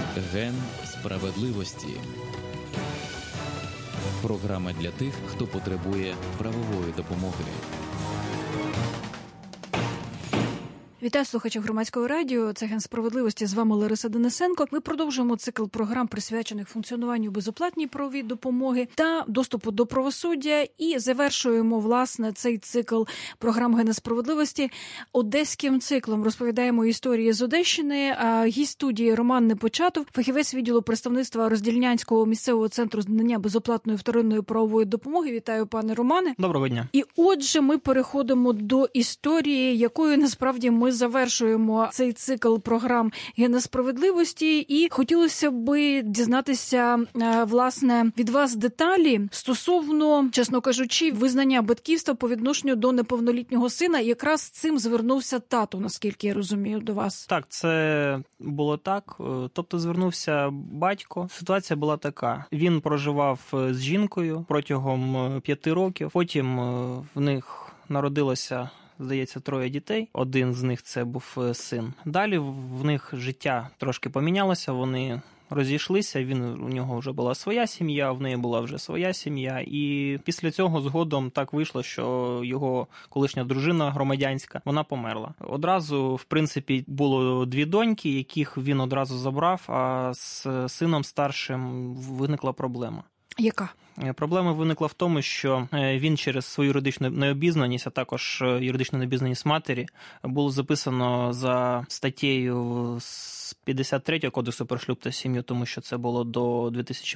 Ген справедливості. Програма для тих, хто потребує правової допомоги. Вітаю слухачів Громадського радіо. Це Ген справедливості. З вами Лариса Денисенко. Ми продовжуємо цикл програм, присвячених функціонуванню безоплатної правової допомоги та доступу до правосуддя. І завершуємо, власне, цей цикл програм Гена справедливості одеським циклом. Розповідаємо історії з Одещини. Гість студії Роман Непочатов, фахівець відділу представництва Роздільнянського місцевого центру надання безоплатної вторинної правової допомоги. Вітаю, пане Романе. Доброго дня. І отже, ми переходимо до історії, якою насправді ми завершуємо цей цикл програм Гена справедливості, і хотілося б дізнатися, власне, від вас деталі стосовно, чесно кажучи, визнання батьківства по відношенню до неповнолітнього сина. Якраз цим звернувся тато, наскільки я розумію, до вас. Так, це було так. Тобто звернувся батько. Ситуація була така. Він проживав з жінкою протягом 5 років. Потім в них народилося, здається, 3 дітей. Один з них це був син. Далі в них життя трошки помінялося, вони розійшлися, у нього вже була своя сім'я, в неї була вже своя сім'я. І після цього згодом так вийшло, що його колишня дружина громадянська, вона померла. Одразу, в принципі, було 2 доньки, яких він одразу забрав, а з сином старшим виникла проблема. Яка? Проблема виникла в тому, що він через свою юридичну необізнаність, а також юридичну необізнаність матері, було записано за статтею з 53 Кодексу про шлюб та сім'ю, тому що це було до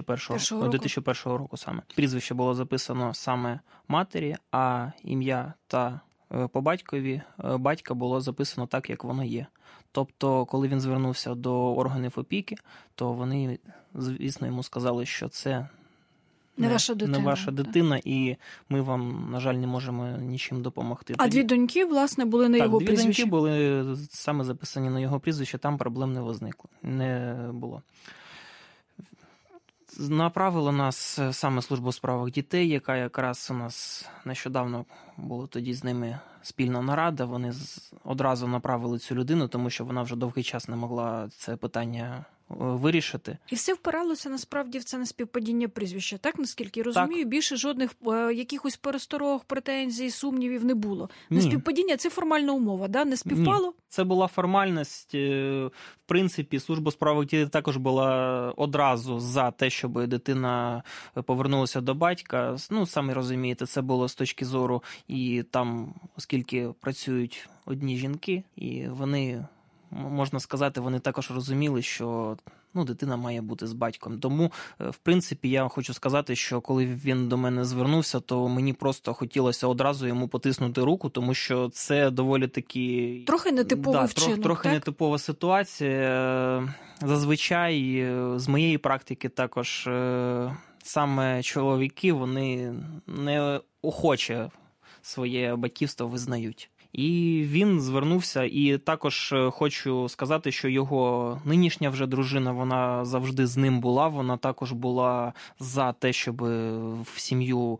2001 року саме. Прізвище було записано саме матері, а ім'я та по батькові батька було записано так, як воно є. Тобто, коли він звернувся до органів опіки, то вони, звісно, йому сказали, що це не ваша дитина, і ми вам, на жаль, не можемо нічим допомогти. А 2 доньки, власне, були на його прізвище? 2 доньки були саме записані на його прізвище, там проблем не було. Направила нас саме служба у справах дітей, яка якраз у нас нещодавно була тоді з ними спільна нарада. Вони одразу направили цю людину, тому що вона вже довгий час не могла це питання вирішити. І все впиралося, насправді, в це неспівпадіння прізвища, так? Наскільки я розумію, так. Більше жодних якихось пересторог, претензій, сумнівів не було. Неспівпадіння – це формальна умова, да? Не співпало? Ні. Це була формальність. В принципі, служба у справах дітей також була одразу за те, щоб дитина повернулася до батька. Самі розумієте, це було з точки зору, і там, оскільки працюють одні жінки, і вони, можна сказати, вони також розуміли, що дитина має бути з батьком. Тому, в принципі, я хочу сказати, що коли він до мене звернувся, то мені просто хотілося одразу йому потиснути руку, тому що це доволі таки... Трохи нетиповий вчинок, трохи нетипова ситуація. Зазвичай, з моєї практики також, саме чоловіки, вони неохоче своє батьківство визнають. І він звернувся, і також хочу сказати, що його нинішня вже дружина, вона завжди з ним була, вона також була за те, щоб в сім'ю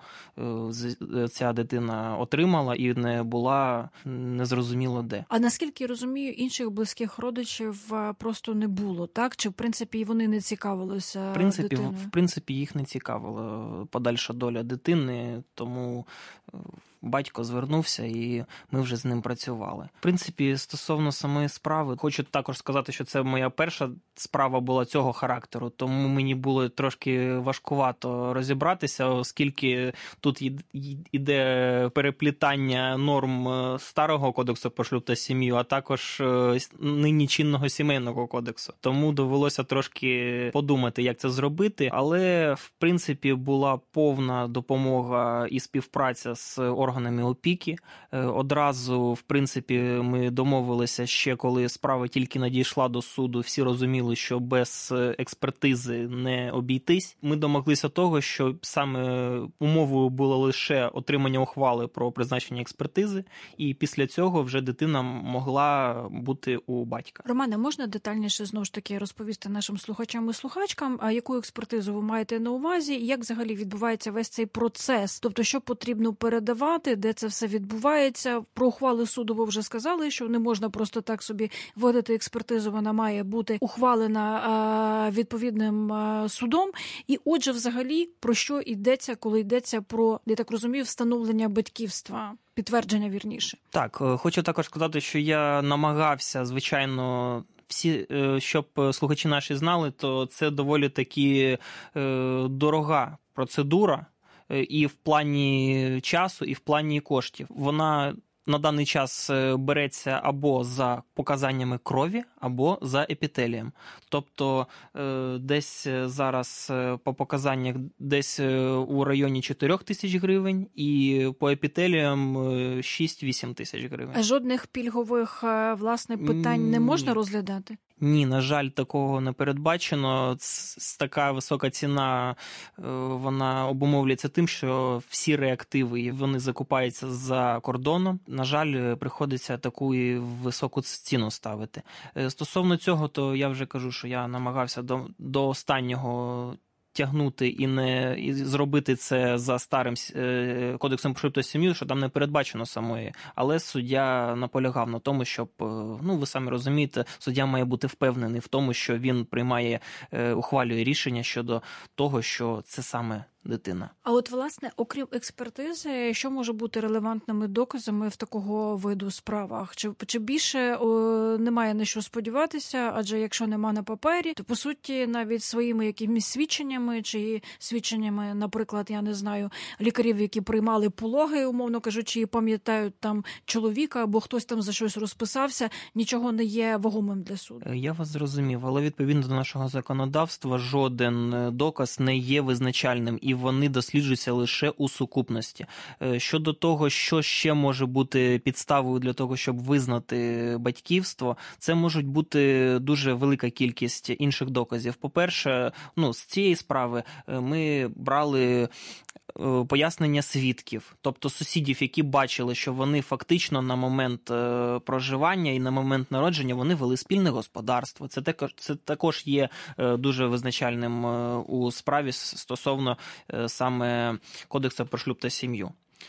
ця дитина отримала і не була незрозуміло де. А наскільки я розумію, інших близьких родичів просто не було, так? Чи, в принципі, вони не цікавилися дитиною? В принципі, їх не цікавила подальша доля дитини, тому батько звернувся, і ми вже з ним працювали. В принципі, стосовно самої справи, хочу також сказати, що це моя перша справа була цього характеру, тому мені було трошки важкувато розібратися, оскільки тут іде переплітання норм старого кодексу про шлюб та сім'ю, а також нині чинного сімейного кодексу. Тому довелося трошки подумати, як це зробити, але, в принципі, була повна допомога і співпраця з органами опіки. Одразу, в принципі, ми домовилися ще, коли справа тільки надійшла до суду, всі розуміли, що без експертизи не обійтись. Ми домоглися того, що саме умовою було лише отримання ухвали про призначення експертизи, і після цього вже дитина могла бути у батька. Романе, можна детальніше, знову ж таки, розповісти нашим слухачам і слухачкам, а яку експертизу ви маєте на увазі, і як взагалі відбувається весь цей процес? Тобто, що потрібно передавати, знати, де це все відбувається. Про ухвали суду ви вже сказали, що не можна просто так собі вводити експертизу, вона має бути ухвалена відповідним судом. І отже, взагалі, про що йдеться, коли йдеться про, я так розумію, встановлення батьківства? Підтвердження, вірніше. Так, хочу також сказати, що я намагався, звичайно, всі, щоб слухачі наші знали, то це доволі таки дорога процедура і в плані часу, і в плані коштів. Вона на даний час береться або за показаннями крові, або за епітелієм. Тобто десь зараз по показаннях десь у районі 4 тисяч гривень і по епітеліям 6-8 тисяч гривень. А жодних пільгових, власне, питань не можна розглядати? Ні, на жаль, такого не передбачено. Така висока ціна, вона обумовлюється тим, що всі реактиви, вони закупаються за кордоном. На жаль, приходиться таку високу ціну ставити. Стосовно цього, то я вже кажу, що я намагався до останнього тягнути і зробити це за старим кодексом про шлюб та сім'ю, що там не передбачено самої. Але суддя наполягав на тому, щоб, ви самі розумієте, суддя має бути впевнений в тому, що він ухвалює рішення щодо того, що це саме дитина. А от, власне, окрім експертизи, що може бути релевантними доказами в такого виду справах? Чи більше немає на що сподіватися, адже якщо нема на папері, то, по суті, навіть своїми якимись свідченнями, чи свідченнями, наприклад, я не знаю, лікарів, які приймали пологи, умовно кажучи, і пам'ятають там чоловіка, або хтось там за щось розписався, нічого не є вагомим для суду. Я вас зрозумів, але відповідно до нашого законодавства жоден доказ не є визначальним, і вони досліджуються лише у сукупності. Щодо того, що ще може бути підставою для того, щоб визнати батьківство, це можуть бути дуже велика кількість інших доказів. По-перше, з цієї справи ми брали пояснення свідків, тобто сусідів, які бачили, що вони фактично на момент проживання і на момент народження вони вели спільне господарство. Це також є дуже визначальним у справі стосовно саме Кодексу про шлюб та сім'ю.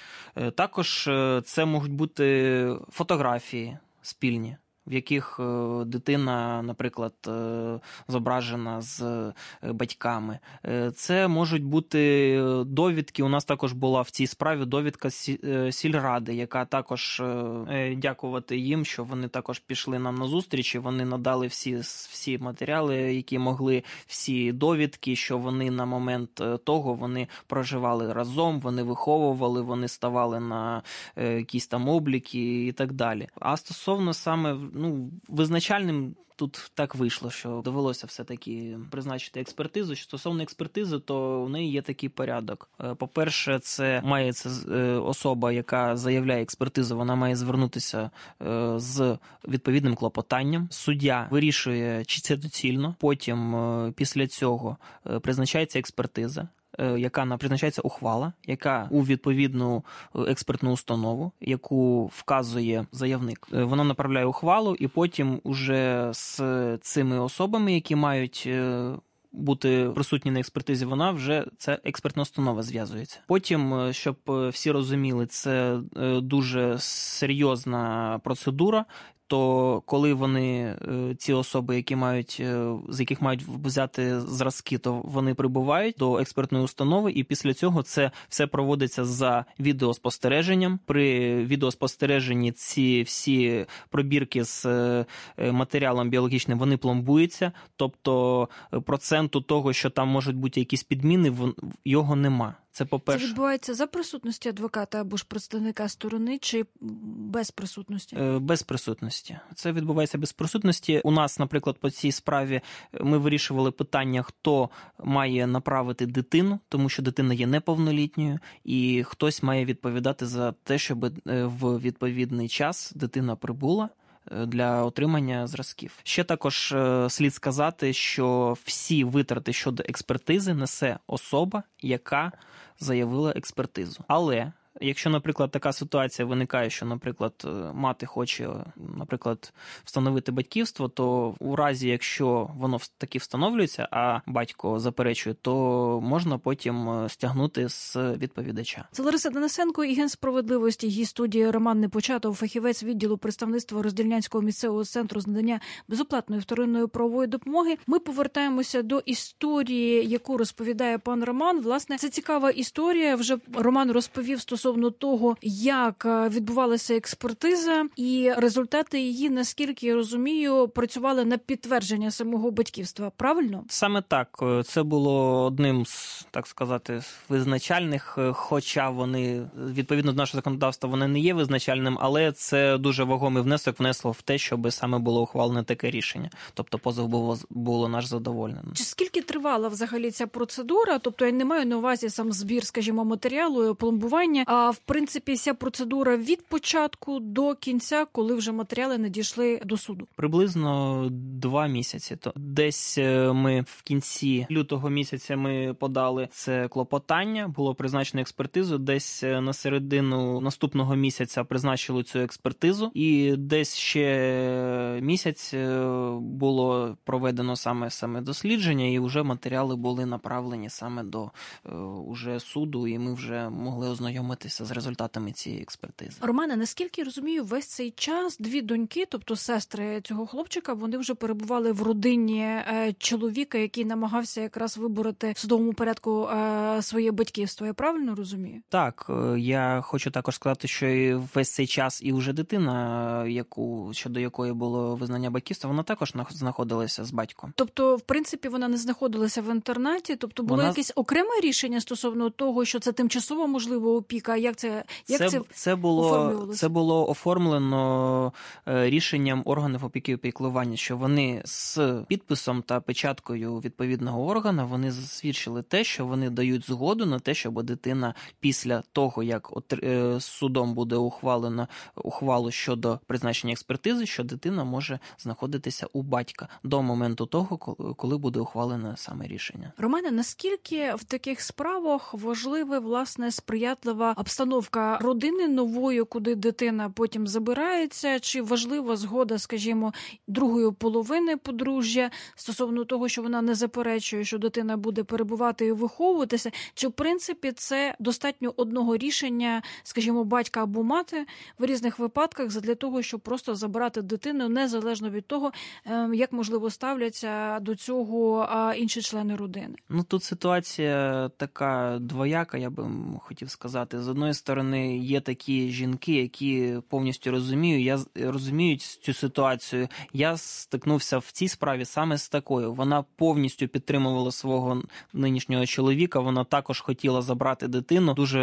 Також це можуть бути фотографії спільні, в яких дитина, наприклад, зображена з батьками. Це можуть бути довідки. У нас також була в цій справі довідка сільради, яка також, дякувати їм, що вони також пішли нам на зустріч, і вони надали всі матеріали, які могли, всі довідки, що вони на момент того, вони проживали разом, вони виховували, вони ставали на якісь там обліки і так далі. А стосовно саме визначальним тут так вийшло, що довелося все-таки призначити експертизу. Стосовно експертизи, то в неї є такий порядок. По-перше, це має особа, яка заявляє експертизу, вона має звернутися з відповідним клопотанням. Суддя вирішує, чи це доцільно. Потім, після цього, призначається експертиза, яка призначається ухвала, яка у відповідну експертну установу, яку вказує заявник. Вона направляє ухвалу, і потім уже з цими особами, які мають бути присутні на експертизі, ця експертна установа зв'язується. Потім, щоб всі розуміли, це дуже серйозна процедура, то коли вони, ці особи, з яких мають взяти зразки, то вони прибувають до експертної установи, і після цього це все проводиться за відеоспостереженням. При відеоспостереженні ці всі пробірки з матеріалом біологічним, вони пломбуються, тобто проценту того, що там можуть бути якісь підміни, його нема. Це, по-перше. Це відбувається за присутності адвоката або ж представника сторони, чи без присутності? Без присутності. Це відбувається без присутності. У нас, наприклад, по цій справі ми вирішували питання, хто має направити дитину, тому що дитина є неповнолітньою, і хтось має відповідати за те, щоб в відповідний час дитина прибула для отримання зразків. Ще також слід сказати, що всі витрати щодо експертизи несе особа, яка заявила експертизу. Але Якщо, наприклад, така ситуація виникає, що, наприклад, мати хоче, наприклад, встановити батьківство, то у разі, якщо воно таки встановлюється, а батько заперечує, то можна потім стягнути з відповідача. Це Лариса Денисенко і Генсправедливості. Її студії Роман Непочатов, фахівець відділу представництва Роздільнянського місцевого центру з надання безоплатної вторинної правової допомоги. Ми повертаємося до історії, яку розповідає пан Роман. Власне, це цікава історія. Вже Роман розповів стосовно того, як відбувалася експертиза, і результати її, наскільки я розумію, працювали на підтвердження самого батьківства. Правильно? Саме так. Це було одним з, так сказати, визначальних, хоча вони, відповідно до нашого законодавства, вони не є визначальним, але це дуже вагомий внесок внесло в те, щоб саме було ухвалене таке рішення. Тобто позов було наш задоволений. Чи скільки тривала взагалі ця процедура? Тобто я не маю на увазі сам збір, скажімо, матеріалу, пломбування, а в принципі вся процедура від початку до кінця, коли вже матеріали надійшли до суду? Приблизно 2 місяці. Десь ми в кінці лютого місяця ми подали це клопотання, було призначено експертизу, десь на середину наступного місяця призначили цю експертизу, і десь ще місяць було проведено саме дослідження, і вже матеріали були направлені саме до уже суду, і ми вже могли ознайомитися з результатами цієї експертизи. Романе, наскільки я розумію, весь цей час 2 доньки, тобто сестри цього хлопчика, вони вже перебували в родині чоловіка, який намагався якраз вибороти в судовому порядку своє батьківство. Я правильно розумію? Так, я хочу також сказати, що і весь цей час і вже дитина, щодо якої було визнання батьківства, вона також знаходилася з батьком. Тобто, в принципі, вона не знаходилася в інтернаті? Тобто було якесь окреме рішення стосовно того, що це тимчасова, можливо, опіка? Як це оформлювалося? Це було оформлено рішенням органів опіки і піклування, що вони з підписом та печаткою відповідного органа, вони засвідчили те, що вони дають згоду на те, щоб дитина після того, як судом буде ухвалено ухвалу щодо призначення експертизи, що дитина може знаходитися у батька до моменту того, коли буде ухвалене саме рішення. Романе, наскільки в таких справах важлива, власне, сприятлива обстановка родини нової, куди дитина потім забирається, чи важлива згода, скажімо, другої половини подружжя стосовно того, що вона не заперечує, що дитина буде перебувати і виховуватися, чи в принципі це достатньо одного рішення, скажімо, батька або мати в різних випадках задля того, щоб просто забирати дитину, незалежно від того, як, можливо, ставляться до цього інші члени родини? Тут ситуація така двояка, я би хотів сказати. З одної сторони, є такі жінки, які повністю розуміють цю ситуацію. Я стикнувся в цій справі саме з такою. Вона повністю підтримувала свого нинішнього чоловіка, вона також хотіла забрати дитину, дуже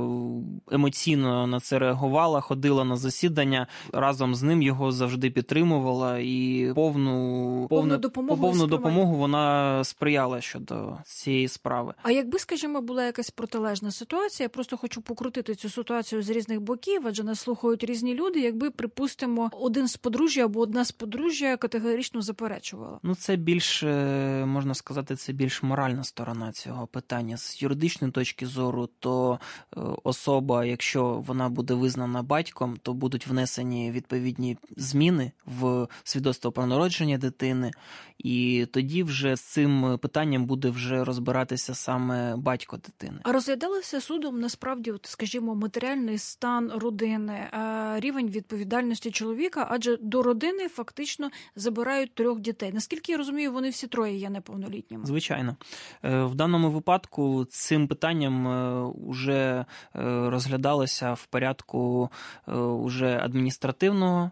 емоційно на це реагувала, ходила на засідання, разом з ним його завжди підтримувала і повну допомогу вона сприяла щодо цієї справи. А якби, скажімо, була якась протилежна ситуація, я просто хочу покрутити цю ситуацію з різних боків, адже нас слухають різні люди, якби, припустимо, один з подружжя або одна з подружжя категорично заперечувала. Це більш, можна сказати, це більш моральна сторона цього питання. З юридичної точки зору, то особа, якщо вона буде визнана батьком, то будуть внесені відповідні зміни в свідоцтво про народження дитини, і тоді вже з цим питанням буде вже розбиратися саме батько дитини. А розглядалося судом, насправді, скажімо, матеріальний стан родини, рівень відповідальності чоловіка, адже до родини фактично забирають 3 дітей. Наскільки я розумію, вони всі 3 є неповнолітніми? Звичайно. В даному випадку цим питанням вже розглядалося в порядку уже адміністративного,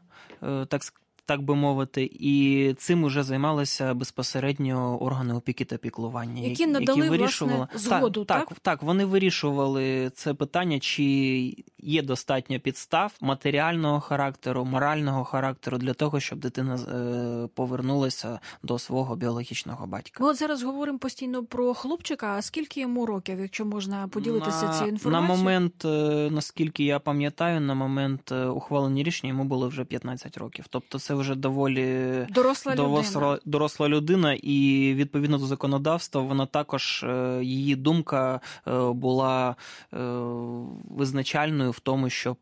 так би мовити, і цим уже займалися безпосередньо органи опіки та піклування, які надали, власне, згоду, так? Так, вони вирішували це питання, чи є достатньо підстав матеріального характеру, морального характеру для того, щоб дитина повернулася до свого біологічного батька. Ми зараз говоримо постійно про хлопчика, а скільки йому років, якщо можна поділитися цією інформацією? На момент, наскільки я пам'ятаю, на момент ухвалення рішення йому було вже 15 років. Тобто це вже доволі доросла людина, і відповідно до законодавства вона також, її думка була визначальною в тому, щоб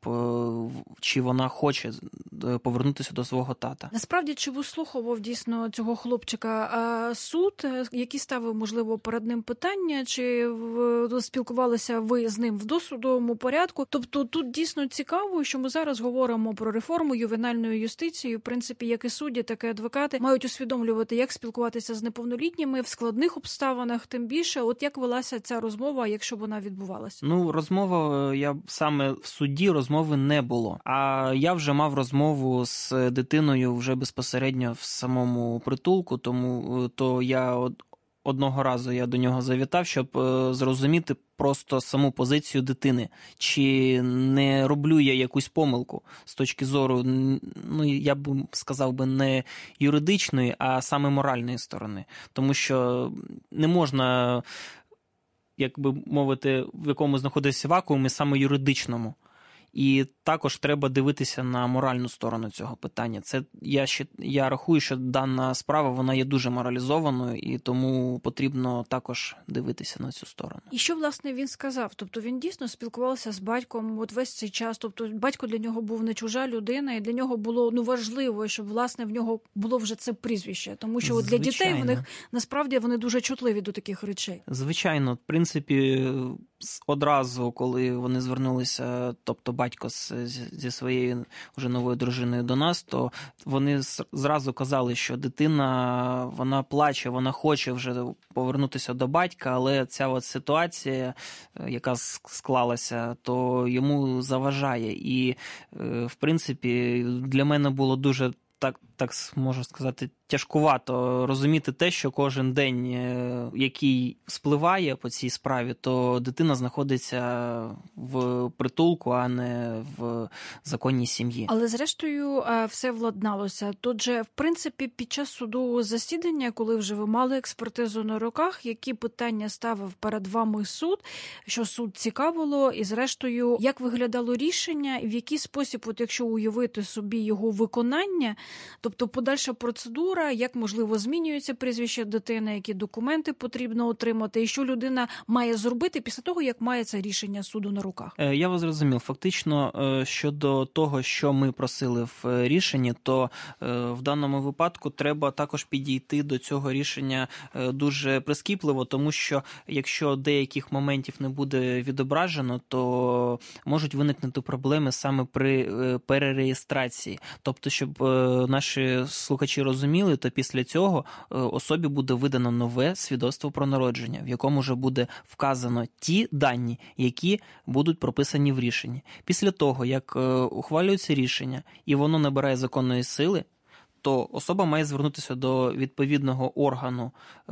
чи вона хоче повернутися до свого тата. Насправді, чи вислухував дійсно цього хлопчика суд, який ставив, можливо, перед ним питання, чи спілкувалися ви з ним в досудовому порядку? Тобто тут дійсно цікаво, що ми зараз говоримо про реформу ювенальної юстиції. В принципі, як і судді, так і адвокати мають усвідомлювати, як спілкуватися з неповнолітніми в складних обставинах, тим більше. От як велася ця розмова, якщо вона відбувалася? Розмова, саме в суді розмови не було. А я вже мав розмову з дитиною вже безпосередньо в самому притулку, тому то я одного разу до нього завітав, щоб зрозуміти просто саму позицію дитини. Чи не роблю я якусь помилку з точки зору, я б сказав не юридичної, а саме моральної сторони. Тому що не можна, як би мовити, в якому знаходиться вакуумі, саме юридичному. І також треба дивитися на моральну сторону цього питання. Це я рахую, що дана справа вона є дуже моралізованою, і тому потрібно також дивитися на цю сторону. І що, власне, він сказав? Тобто він дійсно спілкувався з батьком весь цей час. Тобто батько для нього був не чужа людина, і для нього було важливо, щоб, власне, в нього було вже це прізвище. Тому що для дітей в них, насправді, вони дуже чутливі до таких речей. Звичайно. В принципі, одразу, коли вони звернулися, тобто батько зі своєю вже новою дружиною до нас, то вони зразу казали, що дитина, вона плаче, вона хоче вже повернутися до батька, але ця ситуація, яка склалася, то йому заважає. І, в принципі, для мене було дуже, так можу сказати, тяжкувато розуміти те, що кожен день, який спливає по цій справі, то дитина знаходиться в притулку, а не в законній сім'ї. Але зрештою все владналося. Тут же, в принципі, під час судового засідання, коли вже ви мали експертизу на руках, які питання ставив перед вами суд, що суд цікавило, і зрештою, як виглядало рішення, і в який спосіб, якщо уявити собі його виконання, тобто подальша процедура, як, можливо, змінюється прізвище дитини, які документи потрібно отримати, і що людина має зробити після того, як має це рішення суду на руках? Я вас зрозумів. Фактично, щодо того, що ми просили в рішенні, то в даному випадку треба також підійти до цього рішення дуже прискіпливо, тому що якщо деяких моментів не буде відображено, то можуть виникнути проблеми саме при перереєстрації. Тобто, щоб наші слухачі розуміли, то після цього особі буде видано нове свідоцтво про народження, в якому вже буде вказано ті дані, які будуть прописані в рішенні. Після того, як ухвалюється рішення і воно набирає законної сили, то особа має звернутися до відповідного органу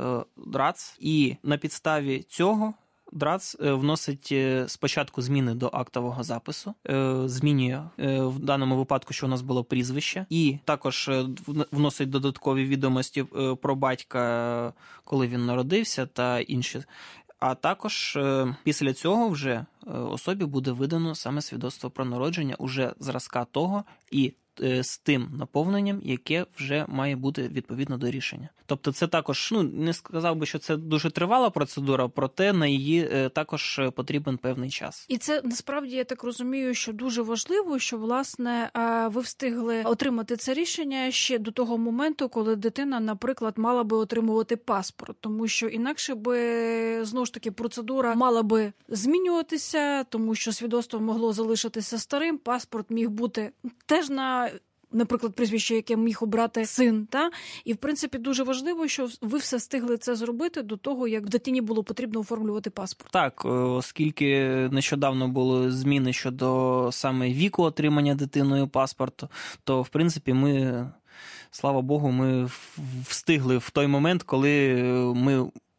ДРАЦ, і на підставі цього ДРАЦ вносить спочатку зміни до актового запису, змінює в даному випадку, що у нас було прізвище, і також вносить додаткові відомості про батька, коли він народився та інші. А також після цього вже особі буде видано саме свідоцтво про народження уже зразка того і з тим наповненням, яке вже має бути відповідно до рішення. Тобто це також, не сказав би, що це дуже тривала процедура, проте на її також потрібен певний час. І це, насправді, я так розумію, що дуже важливо, що, власне, ви встигли отримати це рішення ще до того моменту, коли дитина, наприклад, мала би отримувати паспорт, тому що інакше би, знову ж таки, процедура мала би змінюватися, тому що свідоцтво могло залишитися старим, паспорт міг бути теж на, наприклад, прізвище, яке міг обрати син, і, в принципі, дуже важливо, що ви все встигли це зробити до того, як дитині було потрібно оформлювати паспорт. Так, оскільки нещодавно були зміни щодо саме віку отримання дитиною паспорту, то, в принципі, ми, слава Богу, ми встигли в той момент, коли ми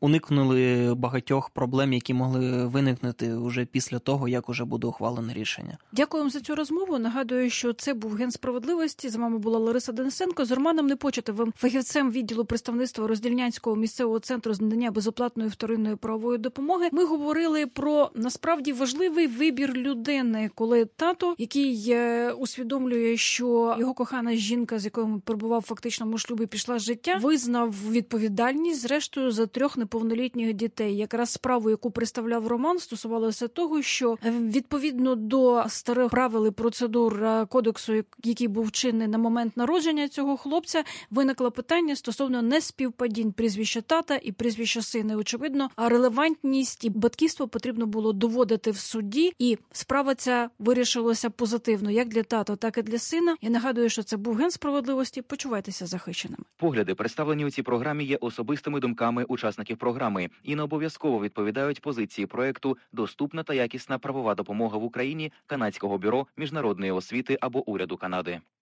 уникнули багатьох проблем, які могли виникнути вже після того, як уже буде ухвалене рішення. Дякую вам за цю розмову. Нагадую, що це був Генсправедливості. З вами була Лариса Денисенко. З Романом Непочатовим, фахівцем відділу представництва Роздільнянського місцевого центру з надання безоплатної вторинної правової допомоги. Ми говорили про, насправді, важливий вибір людини, коли тато, який усвідомлює, що його кохана жінка, з якою перебував в фактичному шлюбі, пішла з життя, визнав відповідальність, зрештою, за 3 неповнолітніх дітей. Якраз справу, яку представляв Роман, стосувалося того, що відповідно до старих правил і процедур кодексу, який був чинний на момент народження цього хлопця, виникло питання стосовно неспівпадінь прізвища тата і прізвища сина. Очевидно, релевантність і батьківство потрібно було доводити в суді, і справа ця вирішилася позитивно, як для тата, так і для сина. Я нагадую, що це був Генсправедливості. Почувайтеся захищеними. Погляди, представлені у цій програмі, є особистими думками учасників програми і не обов'язково відповідають позиції проекту «Доступна та якісна правова допомога в Україні» Канадського бюро міжнародної освіти або уряду Канади.